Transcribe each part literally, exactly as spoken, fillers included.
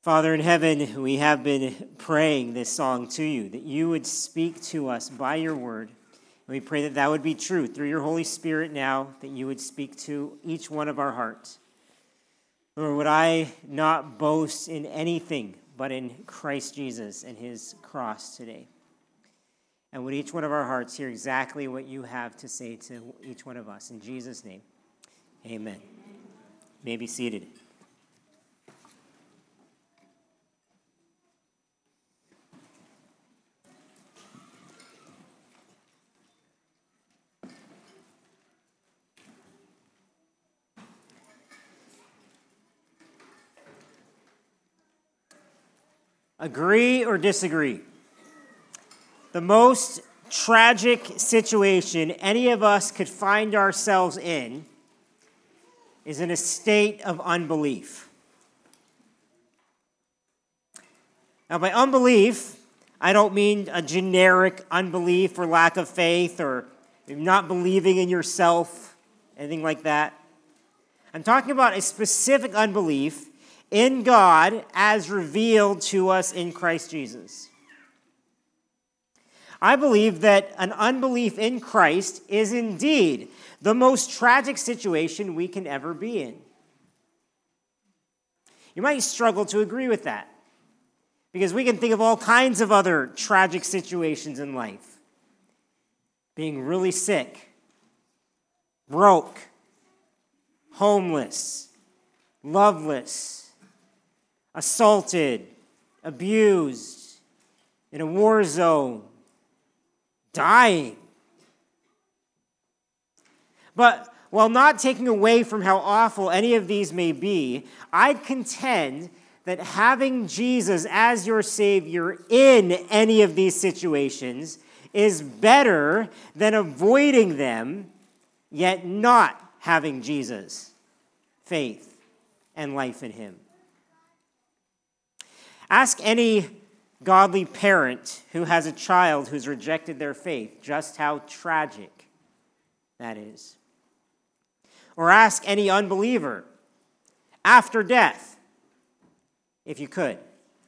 Father in heaven, we have been praying this song to you, that you would speak to us by your word. And we pray that that would be true through your Holy Spirit now, that you would speak to each one of our hearts. Lord, would I not boast in anything but in Christ Jesus and his cross today? And would each one of our hearts hear exactly what you have to say to each one of us. In Jesus' name, amen. You may be seated. Agree or disagree? The most tragic situation any of us could find ourselves in is in a state of unbelief. Now, by unbelief, I don't mean a generic unbelief or lack of faith or not believing in yourself, anything like that. I'm talking about a specific unbelief in God as revealed to us in Christ Jesus. I believe that an unbelief in Christ is indeed the most tragic situation we can ever be in. You might struggle to agree with that, because we can think of all kinds of other tragic situations in life. Being really sick, broke, homeless, loveless, assaulted, abused, in a war zone, dying. But while not taking away from how awful any of these may be, I'd contend that having Jesus as your Savior in any of these situations is better than avoiding them, yet not having Jesus, faith, and life in him. Ask any godly parent who has a child who's rejected their faith just how tragic that is. Or ask any unbeliever after death, if you could.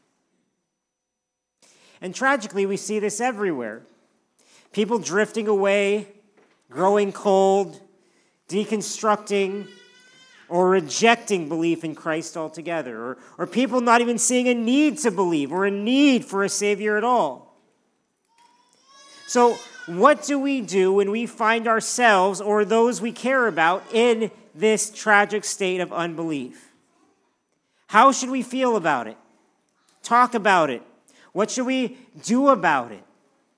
And tragically, we see this everywhere. People drifting away, growing cold, deconstructing, or rejecting belief in Christ altogether, or, or people not even seeing a need to believe or a need for a Savior at all. So what do we do when we find ourselves or those we care about in this tragic state of unbelief? How should we feel about it? Talk about it. What should we do about it?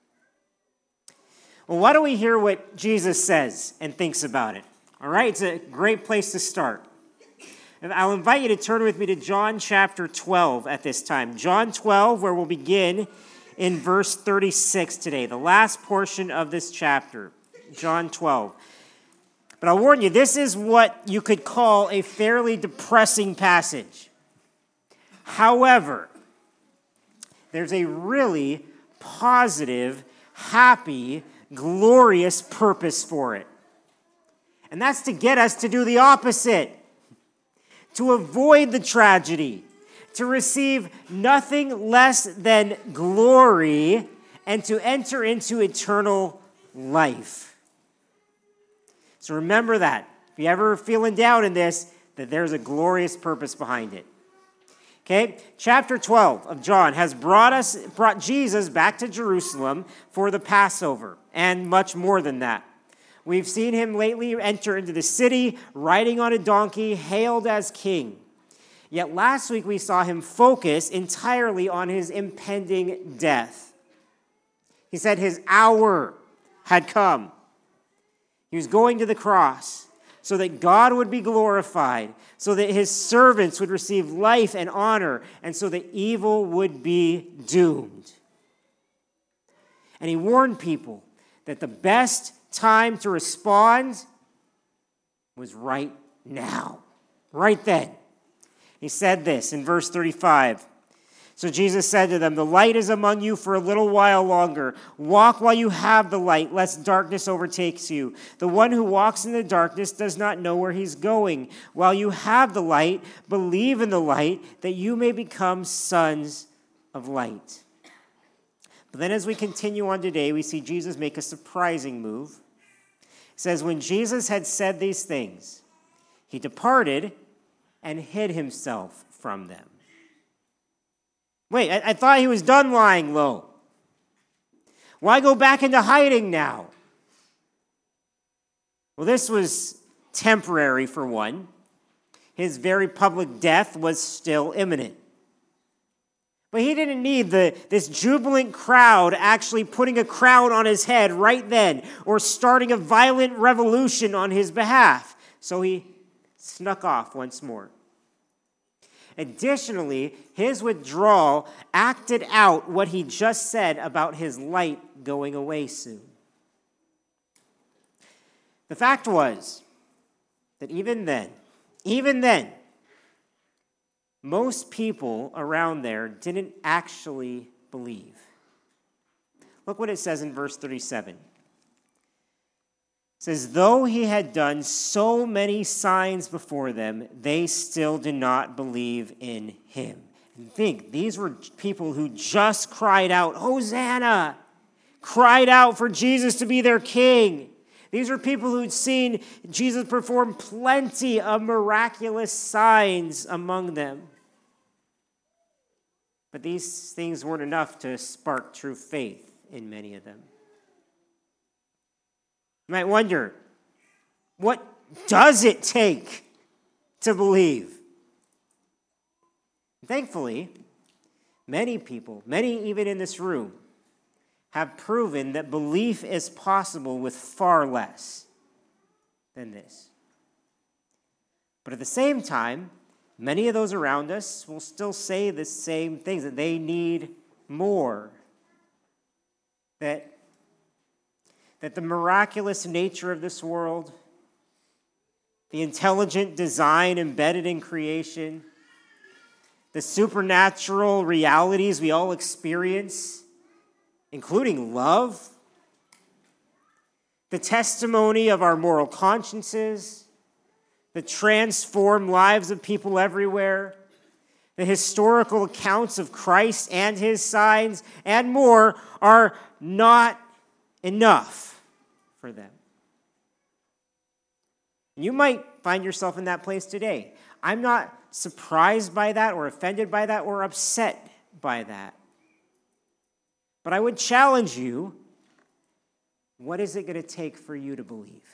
Well, why don't we hear what Jesus says and thinks about it? All right, it's a great place to start. And I'll invite you to turn with me to John chapter twelve at this time. John twelve, where we'll begin in verse thirty-six today, the last portion of this chapter, John twelve. But I'll warn you, this is what you could call a fairly depressing passage. However, there's a really positive, happy, glorious purpose for it. And that's to get us to do the opposite, to avoid the tragedy, to receive nothing less than glory, and to enter into eternal life. So remember that. If you're ever feeling down in this, that there's a glorious purpose behind it. Okay, chapter twelve of John has brought us, brought Jesus back to Jerusalem for the Passover, and much more than that. We've seen him lately enter into the city, riding on a donkey, hailed as king. Yet last week we saw him focus entirely on his impending death. He said his hour had come. He was going to the cross so that God would be glorified, so that his servants would receive life and honor, and so that evil would be doomed. And he warned people that the best time to respond was right now, right then. He said this in verse thirty-five. So Jesus said to them, "The light is among you for a little while longer. Walk while you have the light, lest darkness overtakes you. The one who walks in the darkness does not know where he's going. While you have the light, believe in the light, that you may become sons of light." But then as we continue on today, we see Jesus make a surprising move. It says, when Jesus had said these things, he departed and hid himself from them. Wait, I, I thought he was done lying low. Why go back into hiding now? Well, this was temporary for one. His very public death was still imminent. But he didn't need the, this jubilant crowd actually putting a crown on his head right then or starting a violent revolution on his behalf. So he snuck off once more. Additionally, his withdrawal acted out what he just said about his light going away soon. The fact was that even then, even then, most people around there didn't actually believe. Look what it says in verse thirty-seven. It says, though he had done so many signs before them, they still did not believe in him. And think, these were people who just cried out, Hosanna, cried out for Jesus to be their king. These were people who'd seen Jesus perform plenty of miraculous signs among them. But these things weren't enough to spark true faith in many of them. You might wonder, what does it take to believe? Thankfully, many people, many even in this room, have proven that belief is possible with far less than this. But at the same time, many of those around us will still say the same things, that they need more. That That the miraculous nature of this world, the intelligent design embedded in creation, the supernatural realities we all experience, including love, the testimony of our moral consciences, the transformed lives of people everywhere, the historical accounts of Christ and his signs, and more are not enough for them. You might find yourself in that place today. I'm not surprised by that or offended by that or upset by that. But I would challenge you, what is it going to take for you to believe?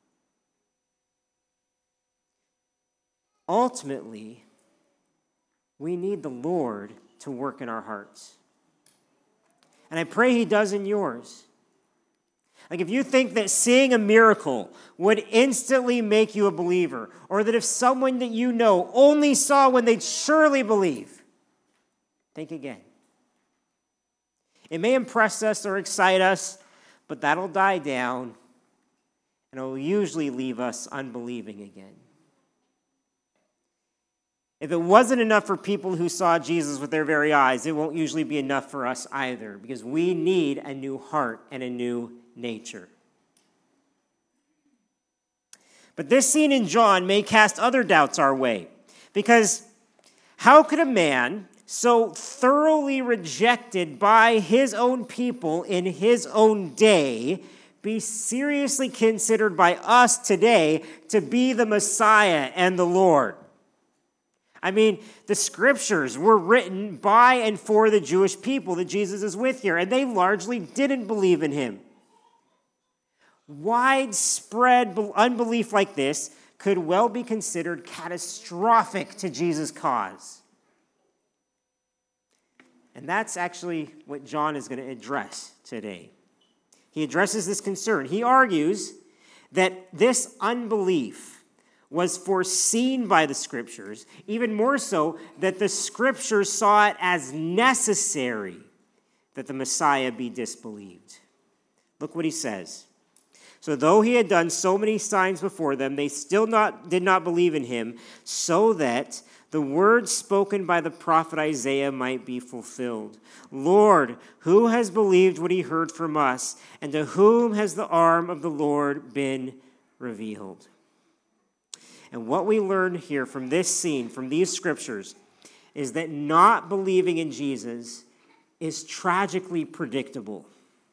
Ultimately, we need the Lord to work in our hearts. And I pray he does in yours. Like if you think that seeing a miracle would instantly make you a believer, or that if someone that you know only saw when they'd surely believe, think again. It may impress us or excite us, but that'll die down, and it will usually leave us unbelieving again. If it wasn't enough for people who saw Jesus with their very eyes, it won't usually be enough for us either, because we need a new heart and a new nature. But this scene in John may cast other doubts our way, because how could a man so thoroughly rejected by his own people in his own day be seriously considered by us today to be the Messiah and the Lord? I mean, the scriptures were written by and for the Jewish people that Jesus is with here, and they largely didn't believe in him. Widespread unbelief like this could well be considered catastrophic to Jesus' cause. And that's actually what John is going to address today. He addresses this concern. He argues that this unbelief was foreseen by the scriptures, even more so that the scriptures saw it as necessary that the Messiah be disbelieved. Look what he says. So though he had done so many signs before them, they still not, did not believe in him, so that the words spoken by the prophet Isaiah might be fulfilled. Lord, who has believed what he heard from us, and to whom has the arm of the Lord been revealed? And what we learn here from this scene, from these scriptures, is that not believing in Jesus is tragically predictable.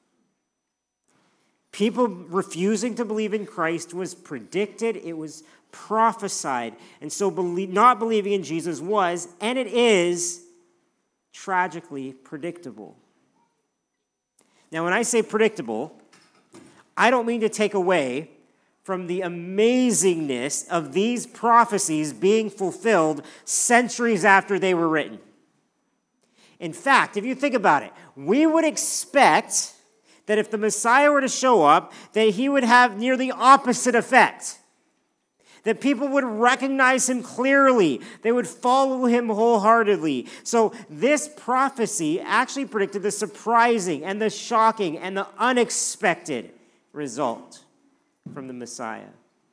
People refusing to believe in Christ was predicted, it was prophesied. And so believe, not believing in Jesus was, and it is, tragically predictable. Now, when I say predictable, I don't mean to take away from the amazingness of these prophecies being fulfilled centuries after they were written. In fact, if you think about it, we would expect that if the Messiah were to show up, that he would have near the opposite effect. That people would recognize him clearly. They would follow him wholeheartedly. So this prophecy actually predicted the surprising and the shocking and the unexpected result from the Messiah.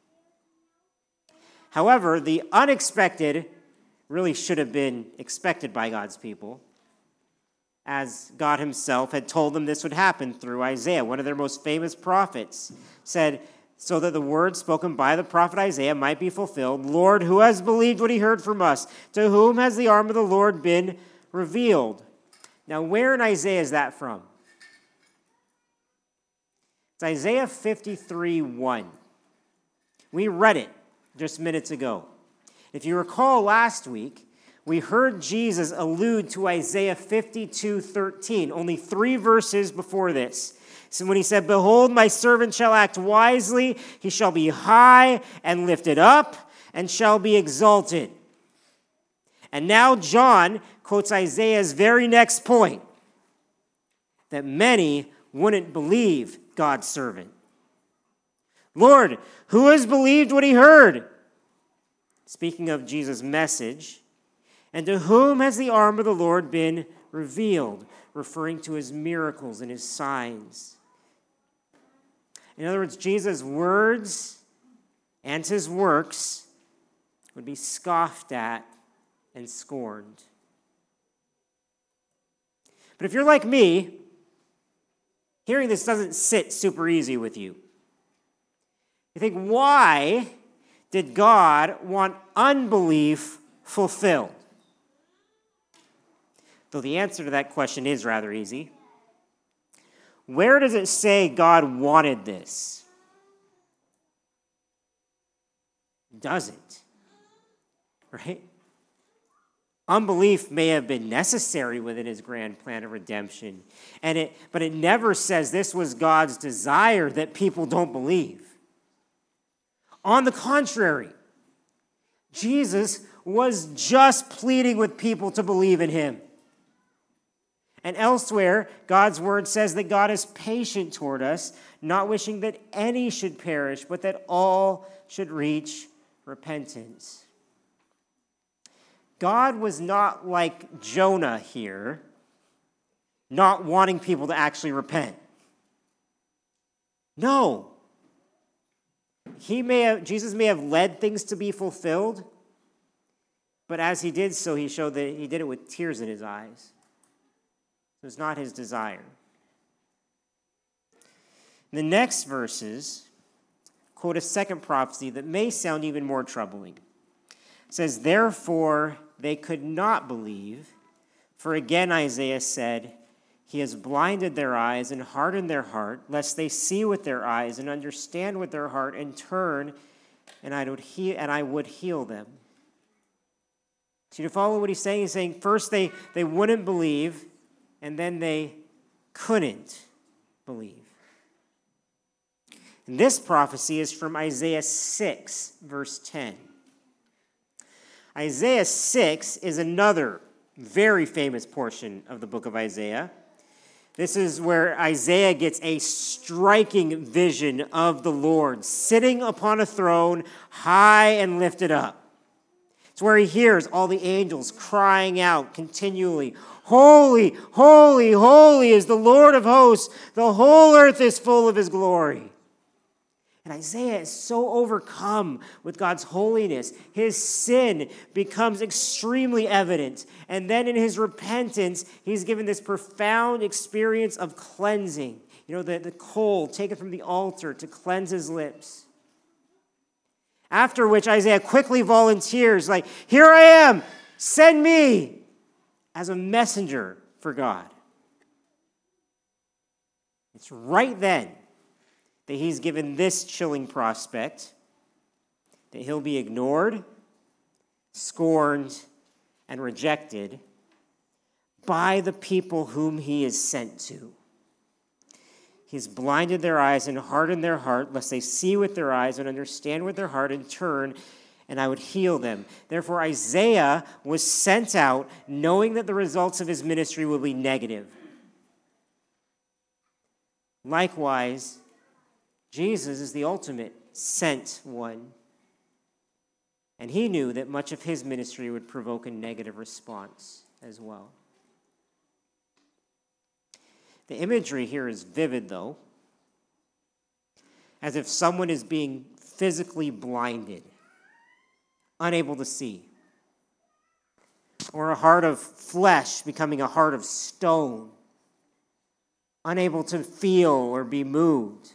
However, the unexpected really should have been expected by God's people, as God himself had told them this would happen through Isaiah. One of their most famous prophets said, so that the word spoken by the prophet Isaiah might be fulfilled, Lord, who has believed what he heard from us? To whom has the arm of the Lord been revealed? Now, where in Isaiah is that from? It's Isaiah fifty-three one. We read it just minutes ago. If you recall last week, we heard Jesus allude to Isaiah fifty-two thirteen, only three verses before this. So when he said, behold, my servant shall act wisely, he shall be high and lifted up, and shall be exalted. And now John quotes Isaiah's very next point, that many wouldn't believe God's servant. Lord, who has believed what he heard? Speaking of Jesus' message, and to whom has the arm of the Lord been revealed? Referring to his miracles and his signs. In other words, Jesus' words and his works would be scoffed at and scorned. But if you're like me, hearing this doesn't sit super easy with you. You think, why did God want unbelief fulfilled? Though the answer to that question is rather easy. Where does it say God wanted this? It doesn't. Right? Unbelief may have been necessary within his grand plan of redemption, and it, but it never says this was God's desire that people don't believe. On the contrary, Jesus was just pleading with people to believe in him. And elsewhere, God's word says that God is patient toward us, not wishing that any should perish, but that all should reach repentance. God was not like Jonah here, not wanting people to actually repent. No. He may have, Jesus may have led things to be fulfilled, but as he did so, he showed that he did it with tears in his eyes. It was not his desire. The next verses quote a second prophecy that may sound even more troubling. It says, therefore they could not believe, for again Isaiah said, he has blinded their eyes and hardened their heart, lest they see with their eyes and understand with their heart and turn, and I would heal, and I would heal them. So you follow what he's saying? He's saying first they, they wouldn't believe, and then they couldn't believe. And this prophecy is from Isaiah six, verse ten. Isaiah six is another very famous portion of the book of Isaiah. This is where Isaiah gets a striking vision of the Lord sitting upon a throne, high and lifted up. It's where he hears all the angels crying out continually, holy, holy, holy is the Lord of hosts. The whole earth is full of his glory. And Isaiah is so overcome with God's holiness. His sin becomes extremely evident. And then in his repentance, he's given this profound experience of cleansing. You know, the, the coal taken from the altar to cleanse his lips. After which Isaiah quickly volunteers, like, here I am, send me as a messenger for God. It's right then that he's given this chilling prospect, that he'll be ignored, scorned, and rejected by the people whom he is sent to. He's blinded their eyes and hardened their heart, lest they see with their eyes and understand with their heart and turn, and I would heal them. Therefore, Isaiah was sent out knowing that the results of his ministry will be negative. Likewise, Jesus is the ultimate sent one. And he knew that much of his ministry would provoke a negative response as well. The imagery here is vivid, though, as if someone is being physically blinded, unable to see, or a heart of flesh becoming a heart of stone, unable to feel or be moved.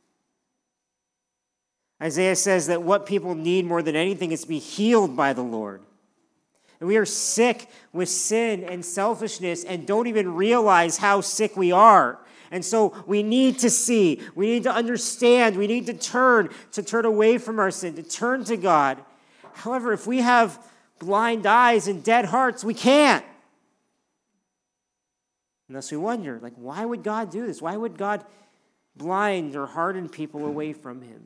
Isaiah says that what people need more than anything is to be healed by the Lord. And we are sick with sin and selfishness and don't even realize how sick we are. And so we need to see, we need to understand, we need to turn, to turn away from our sin, to turn to God. However, if we have blind eyes and dead hearts, we can't. Unless we wonder, like, why would God do this? Why would God blind or harden people away from him?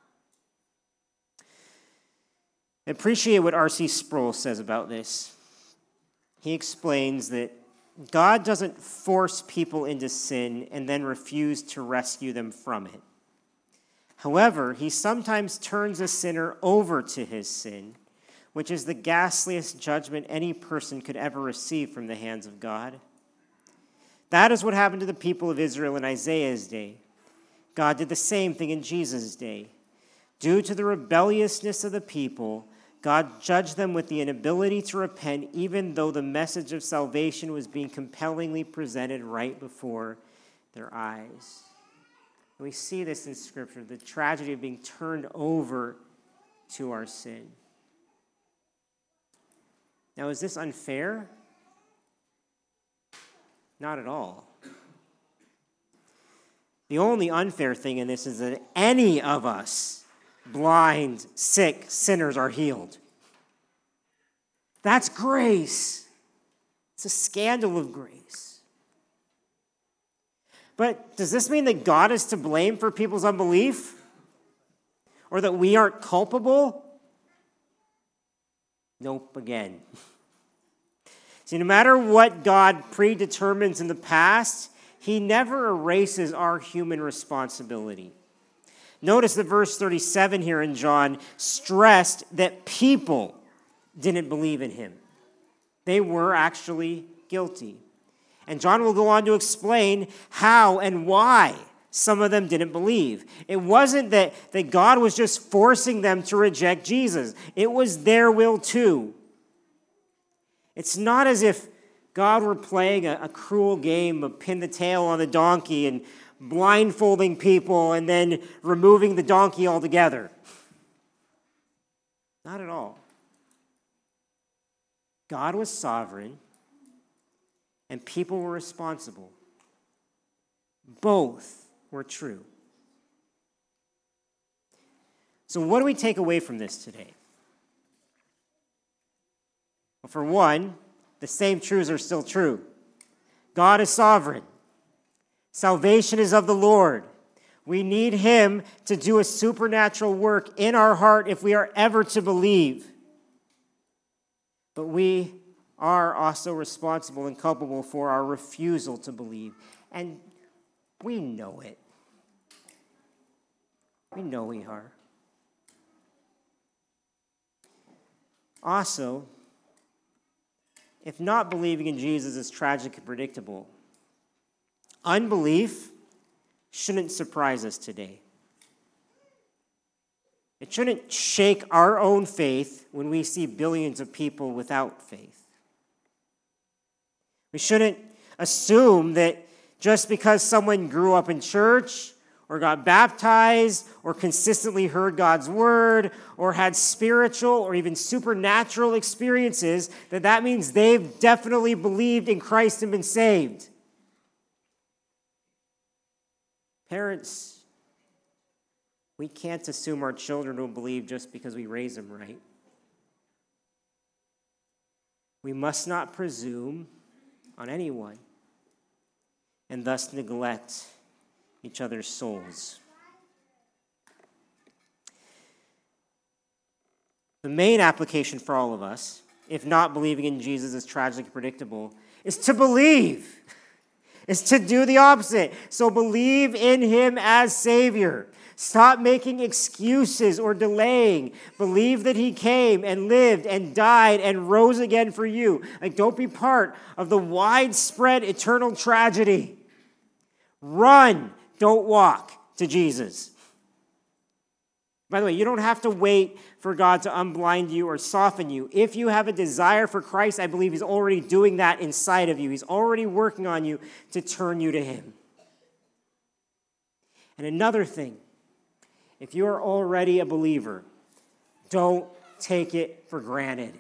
I appreciate what R C Sproul says about this. He explains that God doesn't force people into sin and then refuse to rescue them from it. However, he sometimes turns a sinner over to his sin, which is the ghastliest judgment any person could ever receive from the hands of God. That is what happened to the people of Israel in Isaiah's day. God did the same thing in Jesus' day. Due to the rebelliousness of the people, God judged them with the inability to repent, even though the message of salvation was being compellingly presented right before their eyes. We see this in Scripture, the tragedy of being turned over to our sin. Now, is this unfair? Not at all. The only unfair thing in this is that any of us, blind, sick, sinners, are healed. That's grace. It's a scandal of grace. But does this mean that God is to blame for people's unbelief? Or that we aren't culpable? Nope, again. See, no matter what God predetermines in the past, he never erases our human responsibility. Notice that verse thirty-seven here in John stressed that people didn't believe in him. They were actually guilty. And John will go on to explain how and why some of them didn't believe. It wasn't that, that God was just forcing them to reject Jesus. It was their will too. It's not as if God were playing a, a cruel game of pin the tail on the donkey and blindfolding people and then removing the donkey altogether. Not at all. God was sovereign and people were responsible. Both were true. So what do we take away from this today? Well, for one, the same truths are still true. God is sovereign. Salvation is of the Lord. We need him to do a supernatural work in our heart if we are ever to believe. But we are also responsible and culpable for our refusal to believe. And we know it. We know we are. Also, if not believing in Jesus is tragic and predictable, unbelief shouldn't surprise us today. It shouldn't shake our own faith when we see billions of people without faith. We shouldn't assume that just because someone grew up in church or got baptized or consistently heard God's word or had spiritual or even supernatural experiences, that that means they've definitely believed in Christ and been saved. Parents, we can't assume our children will believe just because we raise them right. We must not presume on anyone and thus neglect each other's souls. The main application for all of us, if not believing in Jesus is tragically predictable, is to believe. Is to do the opposite. So believe in him as Savior. Stop making excuses or delaying. Believe that he came and lived and died and rose again for you. Like, don't be part of the widespread eternal tragedy. Run, don't walk to Jesus. By the way, you don't have to wait for God to unblind you or soften you. If you have a desire for Christ, I believe he's already doing that inside of you. He's already working on you to turn you to him. And another thing, if you are already a believer, don't take it for granted.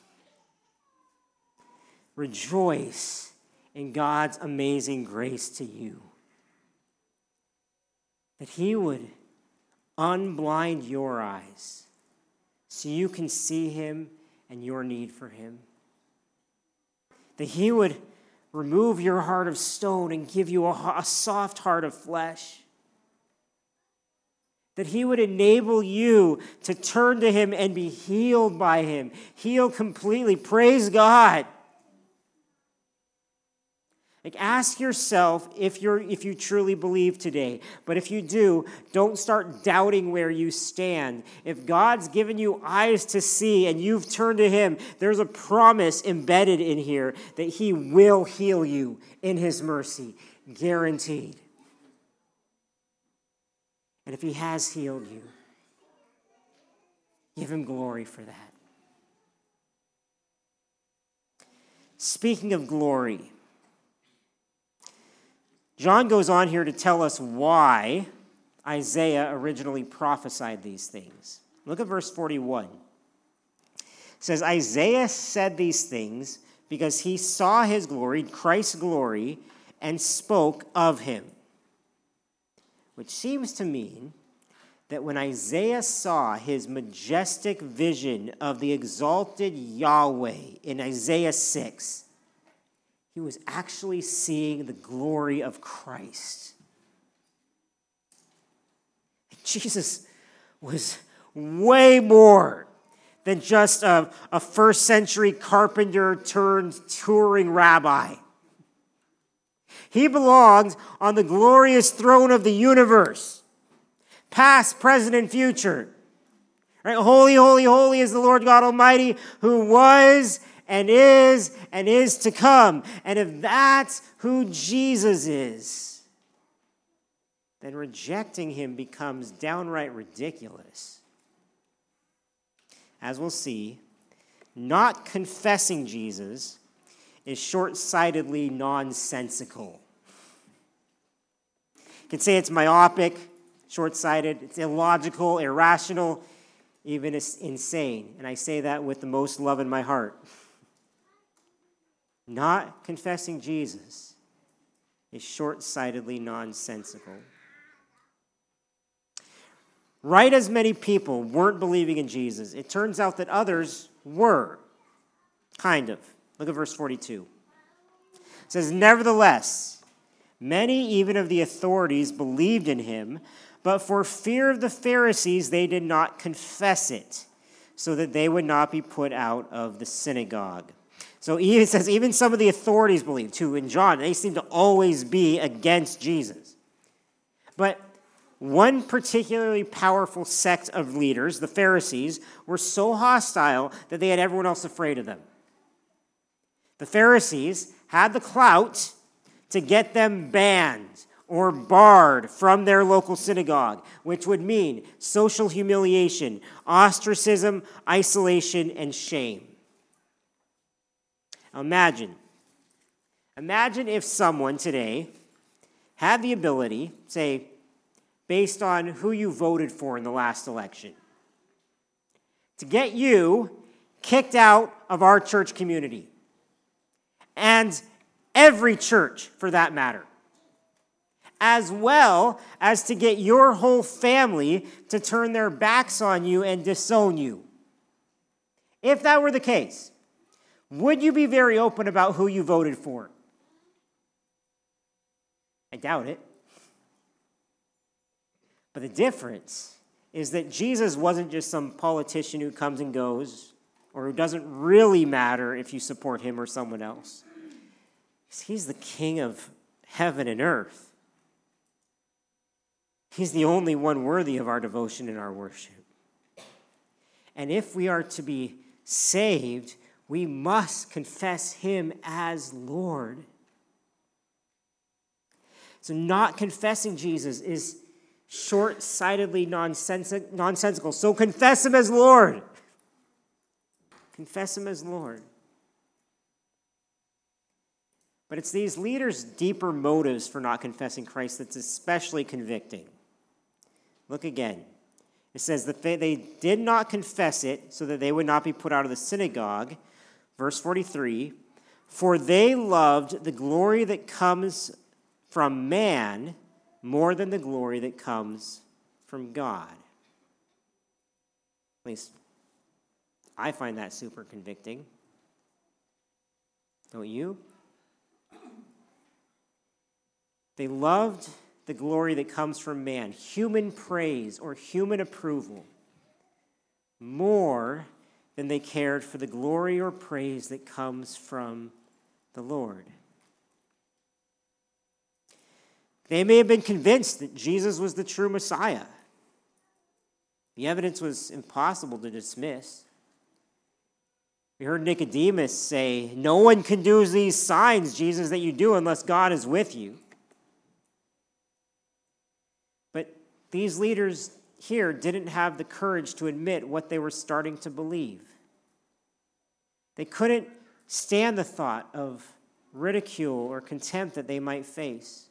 Rejoice in God's amazing grace to you. That he would unblind your eyes so you can see him and your need for him. That he would remove your heart of stone and give you a, a soft heart of flesh. That he would enable you to turn to him and be healed by him. Healed completely. Praise God. Like, ask yourself if you're if you truly believe today. But if you do, don't start doubting where you stand. If God's given you eyes to see and you've turned to him, there's a promise embedded in here that he will heal you in his mercy. Guaranteed. And if he has healed you, give him glory for that. Speaking of glory, John goes on here to tell us why Isaiah originally prophesied these things. Look at verse forty-one. It says, Isaiah said these things because he saw his glory, Christ's glory, and spoke of him. Which seems to mean that when Isaiah saw his majestic vision of the exalted Yahweh in Isaiah six, he was actually seeing the glory of Christ. Jesus was way more than just a, a first century carpenter turned touring rabbi. He belongs on the glorious throne of the universe, past, present, and future. Right? Holy, holy, holy is the Lord God Almighty, who was and is and is to come. And if that's who Jesus is, then rejecting him becomes downright ridiculous. As we'll see, not confessing Jesus is short-sightedly nonsensical. You can say it's myopic, short-sighted, it's illogical, irrational, even insane. And I say that with the most love in my heart. Not confessing Jesus is short-sightedly nonsensical. Right as many people weren't believing in Jesus, it turns out that others were. Kind of. Look at verse forty-two. It says, nevertheless, many even of the authorities believed in him, but for fear of the Pharisees they did not confess it, so that they would not be put out of the synagogue. So it says even some of the authorities believed too. In John, they seem to always be against Jesus. But one particularly powerful sect of leaders, the Pharisees, were so hostile that they had everyone else afraid of them. The Pharisees had the clout to get them banned or barred from their local synagogue, which would mean social humiliation, ostracism, isolation, and shame. Now imagine, imagine if someone today had the ability, say, based on who you voted for in the last election, to get you kicked out of our church community, and every church for that matter, as well as to get your whole family to turn their backs on you and disown you. If that were the case, would you be very open about who you voted for? I doubt it. But the difference is that Jesus wasn't just some politician who comes and goes, or who doesn't really matter if you support him or someone else. He's the King of heaven and earth. He's the only one worthy of our devotion and our worship. And if we are to be saved, we must confess him as Lord. So not confessing Jesus is short-sightedly nonsens- nonsensical. So confess him as Lord. Confess him as Lord. But it's these leaders' deeper motives for not confessing Christ that's especially convicting. Look again. It says that they, they did not confess it so that they would not be put out of the synagogue. Verse forty-three, for they loved the glory that comes from man more than the glory that comes from God. At least I find that super convicting. Don't you? They loved the glory that comes from man, human praise or human approval, more than they cared for the glory or praise that comes from the Lord. They may have been convinced that Jesus was the true Messiah. The evidence was impossible to dismiss. We heard Nicodemus say, no one can do these signs, Jesus, that you do unless God is with you. But these leaders here didn't have the courage to admit what they were starting to believe. They couldn't stand the thought of ridicule or contempt that they might face.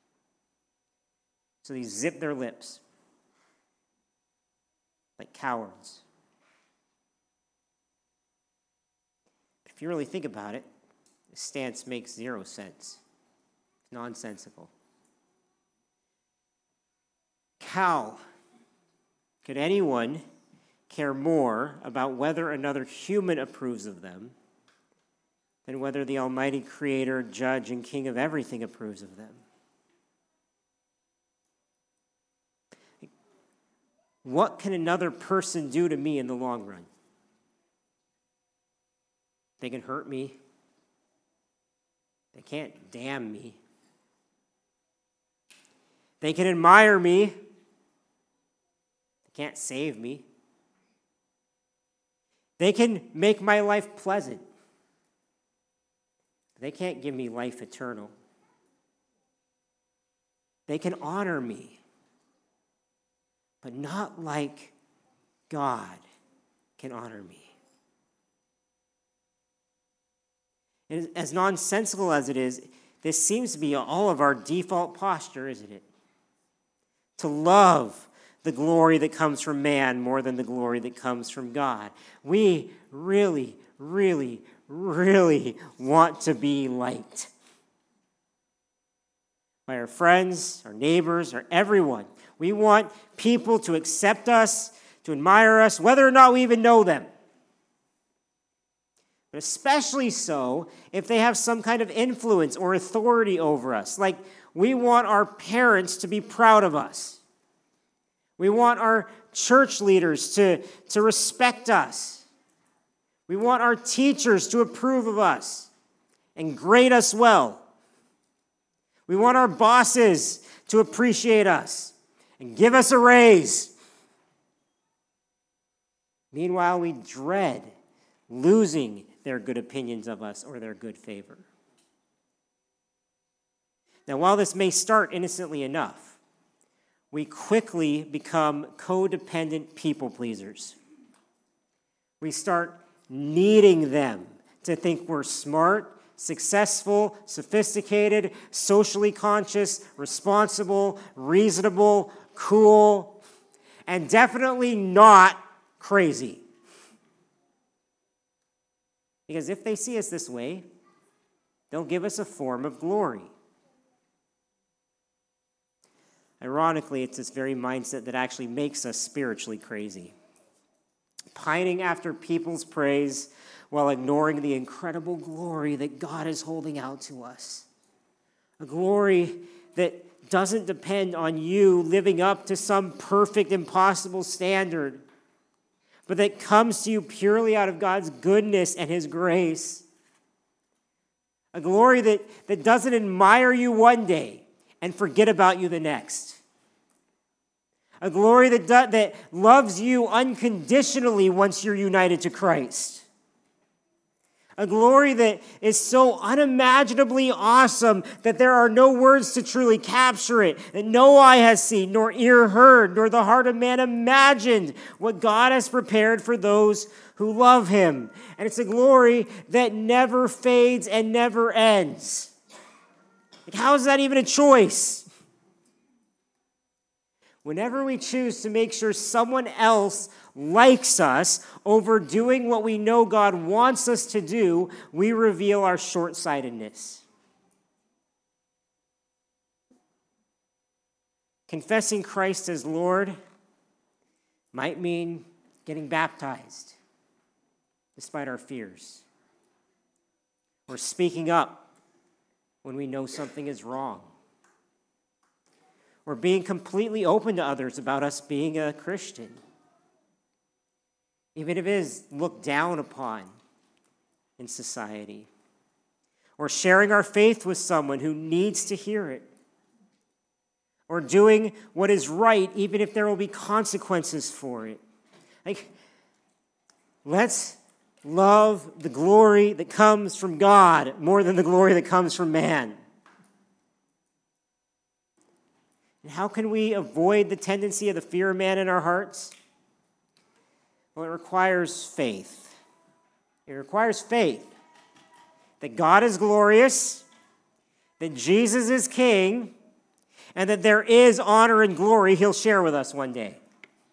So they zipped their lips like cowards. If you really think about it, this stance makes zero sense. It's nonsensical. How could anyone care more about whether another human approves of them than whether the Almighty Creator, Judge, and King of everything approves of them? What can another person do to me in the long run? They can hurt me. They can't damn me. They can admire me. They can't save me. They can make my life pleasant. They can't give me life eternal. They can honor me, but not like God can honor me. And as nonsensical as it is, this seems to be all of our default posture, isn't it? To love the glory that comes from man more than the glory that comes from God. We really, really, really want to be liked by our friends, our neighbors, or everyone. We want people to accept us, to admire us, whether or not we even know them. But especially so if they have some kind of influence or authority over us. Like, we want our parents to be proud of us. We want our church leaders to, to respect us. We want our teachers to approve of us and grade us well. We want our bosses to appreciate us and give us a raise. Meanwhile, we dread losing their good opinions of us or their good favor. Now, while this may start innocently enough, we quickly become codependent people pleasers. We start needing them to think we're smart, successful, sophisticated, socially conscious, responsible, reasonable, cool, and definitely not crazy. Because if they see us this way, they'll give us a form of glory. Ironically, it's this very mindset that actually makes us spiritually crazy. Pining after people's praise while ignoring the incredible glory that God is holding out to us. A glory that doesn't depend on you living up to some perfect, impossible standard, but that comes to you purely out of God's goodness and his grace. A glory that, that doesn't admire you one day and forget about you the next. A glory that, do, that loves you unconditionally once you're united to Christ. A glory that is so unimaginably awesome that there are no words to truly capture it, that no eye has seen, nor ear heard, nor the heart of man imagined what God has prepared for those who love him. And it's a glory that never fades and never ends. Like, how is that even a choice? Whenever we choose to make sure someone else likes us over doing what we know God wants us to do, we reveal our short-sightedness. Confessing Christ as Lord might mean getting baptized, despite our fears, or speaking up when we know something is wrong, or being completely open to others about us being a Christian, even if it is looked down upon in society, or sharing our faith with someone who needs to hear it, or doing what is right even if there will be consequences for it. Like, let's love the glory that comes from God more than the glory that comes from man. And how can we avoid the tendency of the fear of man in our hearts? Well, it requires faith. It requires faith that God is glorious, that Jesus is king, and that there is honor and glory he'll share with us one day.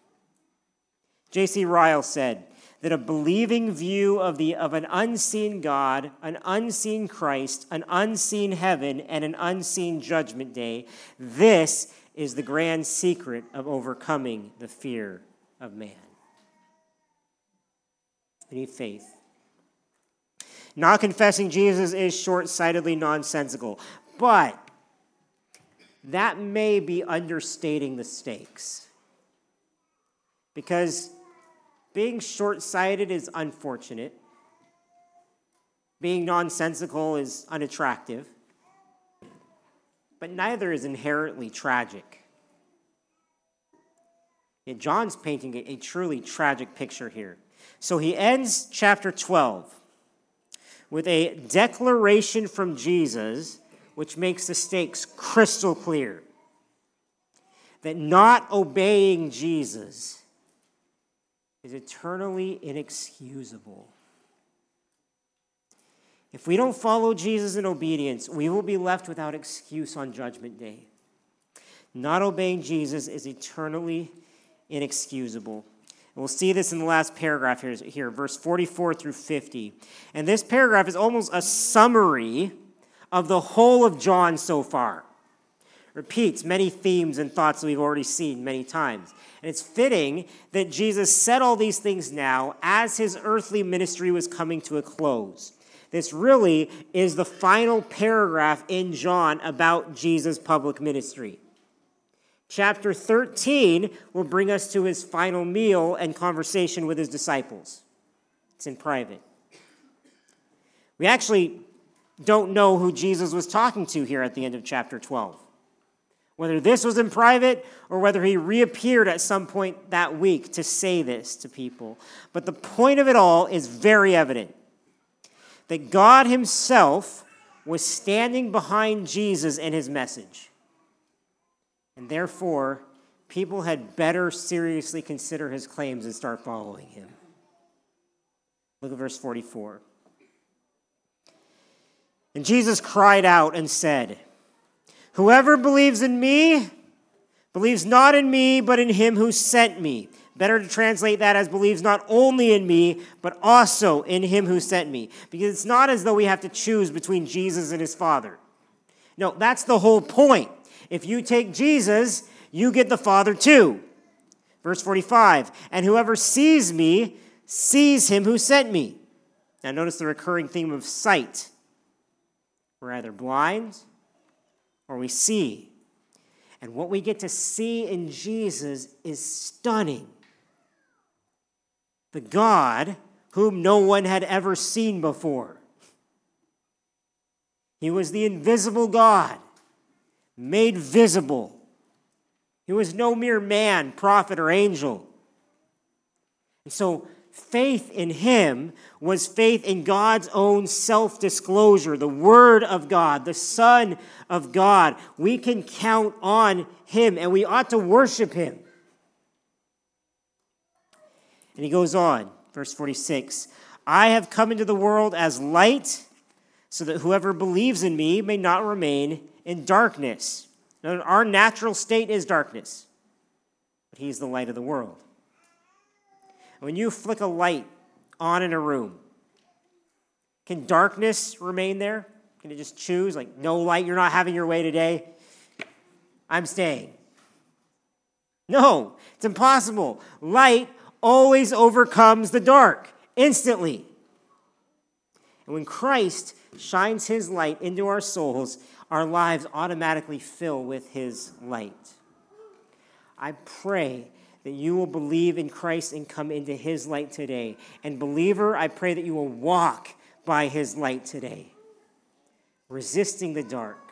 J C Ryle said that a believing view of, the, of an unseen God, an unseen Christ, an unseen heaven, and an unseen judgment day, this is the grand secret of overcoming the fear of man. We need faith. Not confessing Jesus is short-sightedly nonsensical, but that may be understating the stakes. Because being short-sighted is unfortunate. Being nonsensical is unattractive. But neither is inherently tragic. And John's painting a, a truly tragic picture here. So he ends chapter twelve with a declaration from Jesus which makes the stakes crystal clear. That not obeying Jesus is eternally inexcusable. If we don't follow Jesus in obedience, we will be left without excuse on Judgment Day. Not obeying Jesus is eternally inexcusable. And we'll see this in the last paragraph here, here, verse forty-four through fifty. And this paragraph is almost a summary of the whole of John so far. Repeats many themes and thoughts that we've already seen many times. And it's fitting that Jesus said all these things now as his earthly ministry was coming to a close. This really is the final paragraph in John about Jesus' public ministry. Chapter thirteen will bring us to his final meal and conversation with his disciples. It's in private. We actually don't know who Jesus was talking to here at the end of chapter twelve. Whether this was in private or whether he reappeared at some point that week to say this to people. But the point of it all is very evident. That God himself was standing behind Jesus and his message. And therefore, people had better seriously consider his claims and start following him. Look at verse forty-four. And Jesus cried out and said, "Whoever believes in me, believes not in me, but in him who sent me." Better to translate that as believes not only in me, but also in him who sent me. Because it's not as though we have to choose between Jesus and his Father. No, that's the whole point. If you take Jesus, you get the Father too. Verse forty-five, and whoever sees me, sees him who sent me. Now notice the recurring theme of sight. We're either blind or we see. And what we get to see in Jesus is stunning. The God whom no one had ever seen before. He was the invisible God, made visible. He was no mere man, prophet, or angel. And so faith in him was faith in God's own self-disclosure, the Word of God, the Son of God. We can count on him, and we ought to worship him. And he goes on, verse forty-six, I have come into the world as light, so that whoever believes in me may not remain in darkness. Now, our natural state is darkness, but he's the light of the world. When you flick a light on in a room, can darkness remain there? Can it just choose, like, no light, you're not having your way today? I'm staying. No, it's impossible. Light always overcomes the dark, instantly. And when Christ shines his light into our souls, our lives automatically fill with his light. I pray that you will believe in Christ and come into his light today. And believer, I pray that you will walk by his light today, resisting the dark.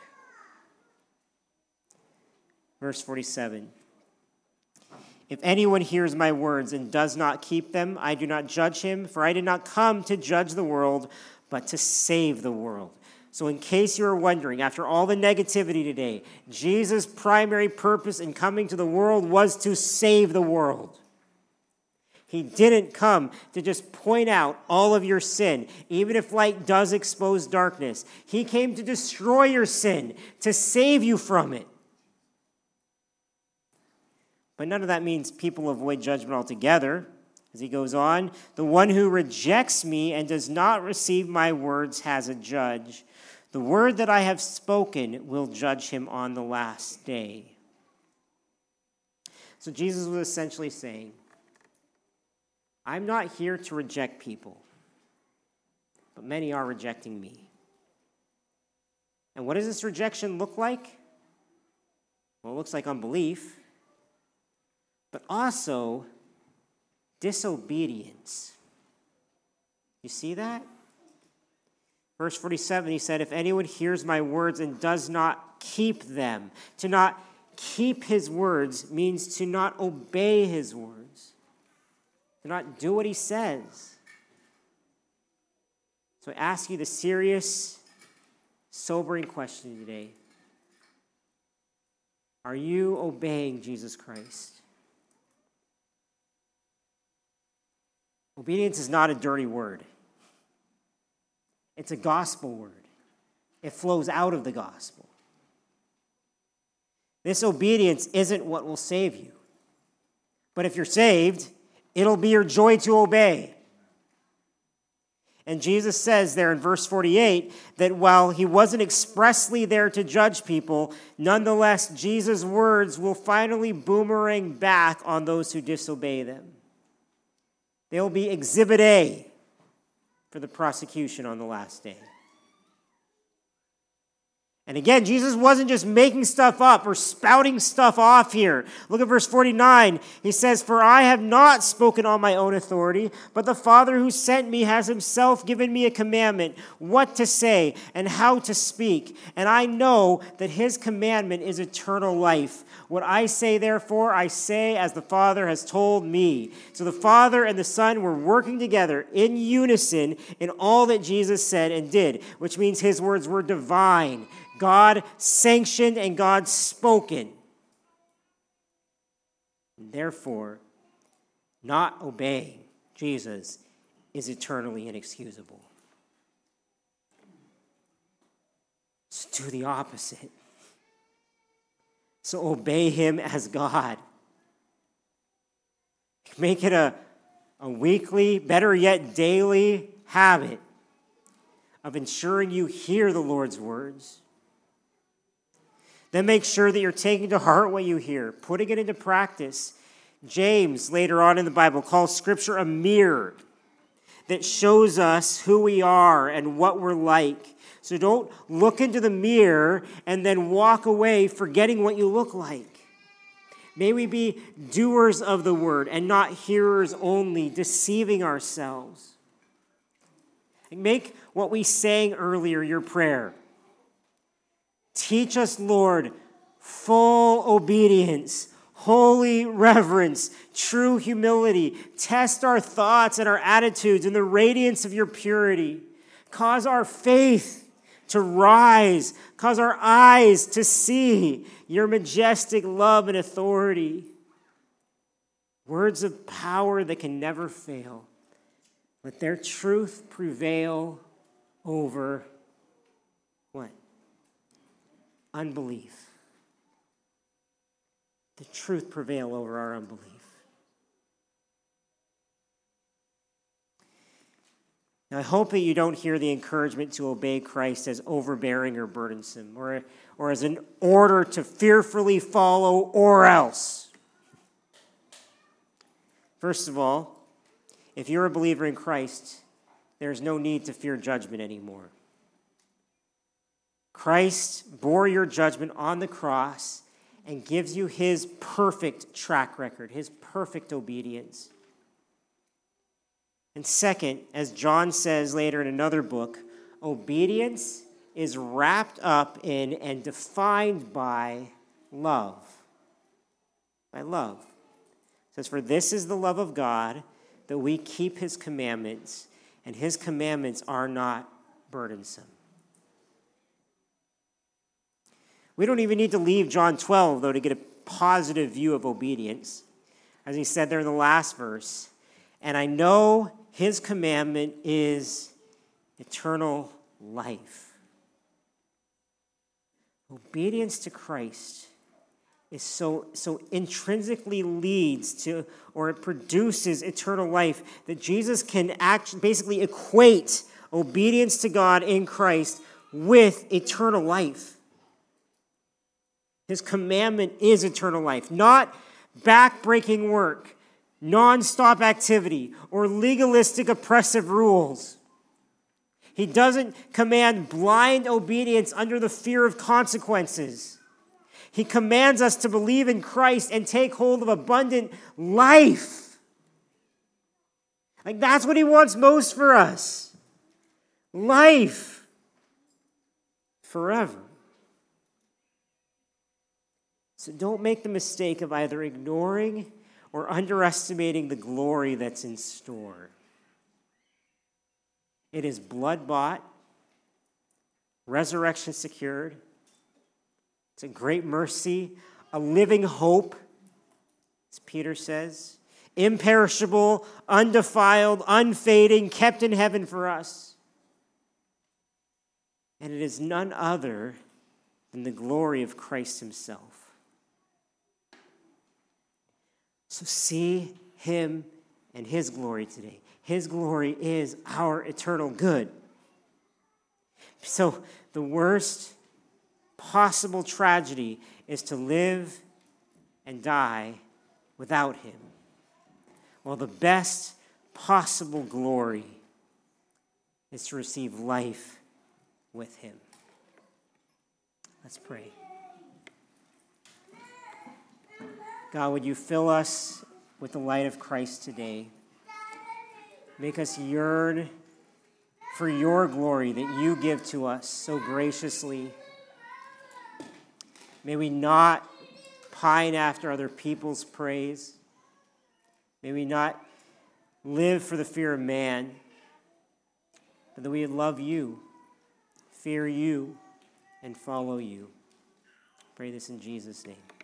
Verse forty-seven. If anyone hears my words and does not keep them, I do not judge him, for I did not come to judge the world, but to save the world. So in case you're wondering, after all the negativity today, Jesus' primary purpose in coming to the world was to save the world. He didn't come to just point out all of your sin, even if light does expose darkness. He came to destroy your sin, to save you from it. But none of that means people avoid judgment altogether. As he goes on, the one who rejects me and does not receive my words has a judge. The word that I have spoken will judge him on the last day. So Jesus was essentially saying, I'm not here to reject people, but many are rejecting me. And what does this rejection look like? Well, it looks like unbelief, but also disobedience. You see that? Verse forty-seven, he said, if anyone hears my words and does not keep them, to not keep his words means to not obey his words, to not do what he says. So I ask you the serious, sobering question today. Are you obeying Jesus Christ? Obedience is not a dirty word. It's a gospel word. It flows out of the gospel. This obedience isn't what will save you. But if you're saved, it'll be your joy to obey. And Jesus says there in verse forty-eight that while he wasn't expressly there to judge people, nonetheless, Jesus' words will finally boomerang back on those who disobey them. They will be exhibit A for the prosecution on the last day. And again, Jesus wasn't just making stuff up or spouting stuff off here. Look at verse forty-nine. He says, "For I have not spoken on my own authority, but the Father who sent me has himself given me a commandment, what to say and how to speak. And I know that his commandment is eternal life. What I say, therefore, I say as the Father has told me." So the Father and the Son were working together in unison in all that Jesus said and did, which means his words were divine, God sanctioned, and God spoken. Therefore, not obeying Jesus is eternally inexcusable. So do the opposite. So obey him as God. Make it a, a weekly, better yet daily habit of ensuring you hear the Lord's words. Then make sure that you're taking to heart what you hear, putting it into practice. James, later on in the Bible, calls Scripture a mirror that shows us who we are and what we're like. So don't look into the mirror and then walk away forgetting what you look like. May we be doers of the word and not hearers only, deceiving ourselves. Make what we sang earlier your prayer. Teach us, Lord, full obedience, holy reverence, true humility. Test our thoughts and our attitudes in the radiance of your purity. Cause our faith to rise. Cause our eyes to see your majestic love and authority. Words of power that can never fail. Let their truth prevail over what? Unbelief. The truth prevail over our unbelief. Now, I hope that you don't hear the encouragement to obey Christ as overbearing or burdensome, or, or as an order to fearfully follow or else. First of all, if you're a believer in Christ, there's no need to fear judgment anymore. Christ bore your judgment on the cross and gives you his perfect track record, his perfect obedience. And second, as John says later in another book, obedience is wrapped up in and defined by love. By love. It says, "For this is the love of God, that we keep his commandments, and his commandments are not burdensome." We don't even need to leave John twelve, though, to get a positive view of obedience. As he said there in the last verse, "And I know his commandment is eternal life." Obedience to Christ is so, so intrinsically leads to, or it produces eternal life, that Jesus can act, basically equate obedience to God in Christ with eternal life. His commandment is eternal life, not back-breaking work, non-stop activity, or legalistic oppressive rules. He doesn't command blind obedience under the fear of consequences. He commands us to believe in Christ and take hold of abundant life. Like, that's what he wants most for us. Life forever. So don't make the mistake of either ignoring or underestimating the glory that's in store. It is blood-bought, resurrection secured. It's a great mercy, a living hope, as Peter says, imperishable, undefiled, unfading, kept in heaven for us. And it is none other than the glory of Christ himself. So see him and his glory today. His glory is our eternal good. So the worst possible tragedy is to live and die without him, while the best possible glory is to receive life with him. Let's pray. God, would you fill us with the light of Christ today? Make us yearn for your glory that you give to us so graciously. May we not pine after other people's praise. May we not live for the fear of man, but that we would love you, fear you, and follow you. Pray this in Jesus' name.